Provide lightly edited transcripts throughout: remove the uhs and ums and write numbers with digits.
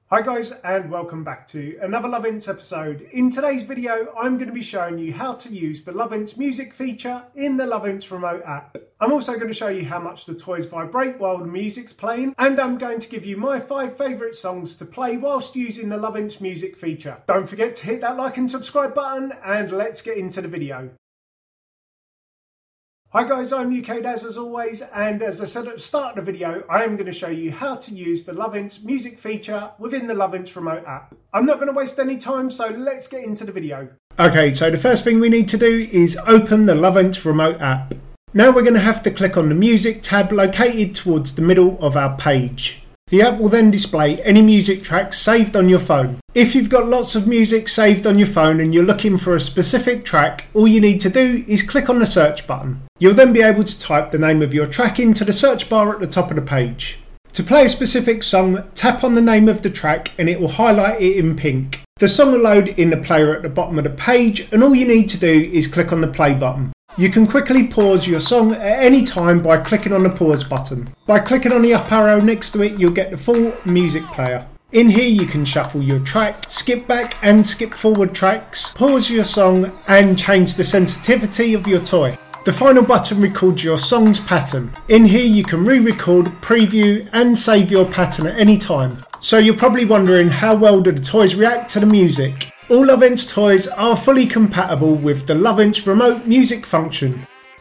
Hi guys, and welcome back to another Lovints episode. In today's video I'm going to be showing you how to use the Lovints music feature in the Lovints remote app. I'm also going to show you how much the toys vibrate while the music's playing, and I'm going to give you my 5 favourite songs to play whilst using the Lovints music feature. Don't forget to hit that like and subscribe button, and let's get into the video. Hi guys, I'm UK Daz as always, and as I said at the start of the video, I am going to show you how to use the Lovints music feature within the Lovints remote app. I'm not going to waste any time, so let's get into the video. Okay, so the first thing we need to do is open the Lovints remote app. Now we're going to have to click on the music tab located towards the middle of our page. The app will then display any music tracks saved on your phone. If you've got lots of music saved on your phone and you're looking for a specific track, all you need to do is click on the search button. You'll then be able to type the name of your track into the search bar at the top of the page. To play a specific song, tap on the name of the track and it will highlight it in pink. The song will load in the player at the bottom of the page, and all you need to do is click on the play button. You can quickly pause your song at any time by clicking on the pause button. By clicking on the up arrow next to it, you'll get the full music player. In here you can shuffle your track, skip back and skip forward tracks, pause your song and change the sensitivity of your toy. The final button records your song's pattern. In here you can re-record, preview and save your pattern at any time. So you're probably wondering, how well do the toys react to the music? All Lovints toys are fully compatible with the Lovints remote music function.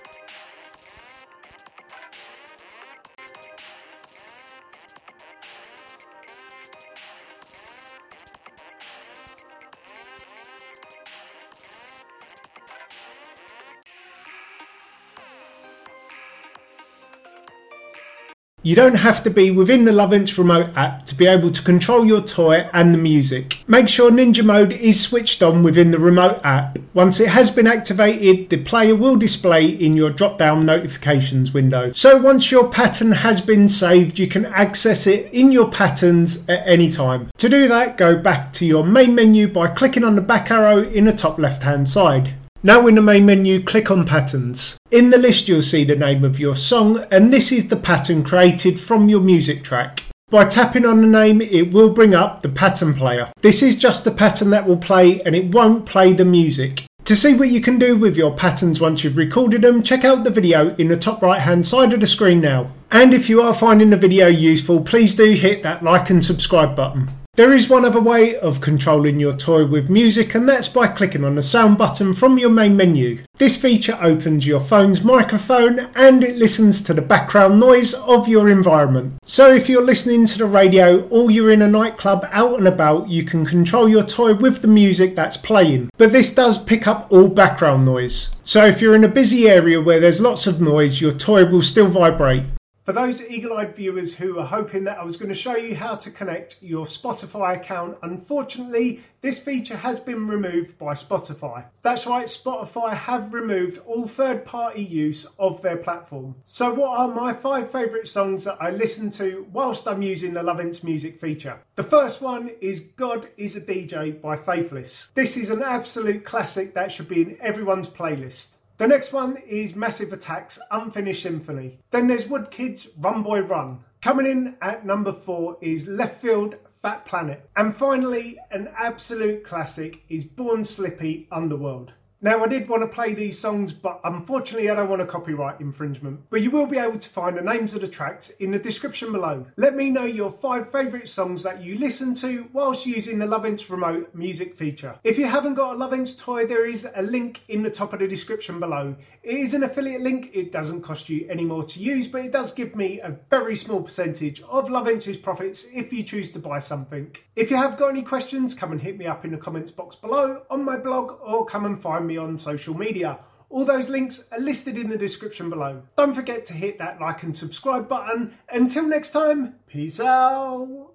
You don't have to be within the Lovints remote app to be able to control your toy and the music. Make sure Ninja mode is switched on within the remote app. Once it has been activated, the player will display in your drop-down notifications window. So once your pattern has been saved, you can access it in your patterns at any time. To do that, go back to your main menu by clicking on the back arrow in the top left-hand side. Now in the main menu, click on Patterns. In the list you'll see the name of your song, and this is the pattern created from your music track. By tapping on the name, it will bring up the pattern player. This is just the pattern that will play, and it won't play the music. To see what you can do with your patterns once you've recorded them, check out the video in the top right hand side of the screen now. And if you are finding the video useful, please do hit that like and subscribe button. There is one other way of controlling your toy with music, and that's by clicking on the sound button from your main menu. This feature opens your phone's microphone and it listens to the background noise of your environment. So if you're listening to the radio or you're in a nightclub out and about, you can control your toy with the music that's playing. But this does pick up all background noise. So if you're in a busy area where there's lots of noise, your toy will still vibrate. For those eagle-eyed viewers who are hoping that I was going to show you how to connect your Spotify account, unfortunately this feature has been removed by Spotify. That's right, Spotify have removed all third-party use of their platform. So what are my 5 favourite songs that I listen to whilst I'm using the Lovints music feature? The first one is God Is a DJ by Faithless. This is an absolute classic that should be in everyone's playlist. The next one is Massive Attack's Unfinished Symphony. Then there's Woodkid's Run Boy Run. Coming in at number 4 is Leftfield Fat Planet. And finally, an absolute classic is Born Slippy Underworld. Now I did want to play these songs, but unfortunately I don't want a copyright infringement. But you will be able to find the names of the tracks in the description below. Let me know your 5 favourite songs that you listen to whilst using the Lovints remote music feature. If you haven't got a Lovints toy, there is a link in the top of the description below. It is an affiliate link. It doesn't cost you any more to use, but it does give me a very small percentage of Lovints' profits if you choose to buy something. If you have got any questions, come and hit me up in the comments box below on my blog, or come and find me on social media. All those links are listed in the description below. Don't forget to hit that like and subscribe button. Until next time, peace out.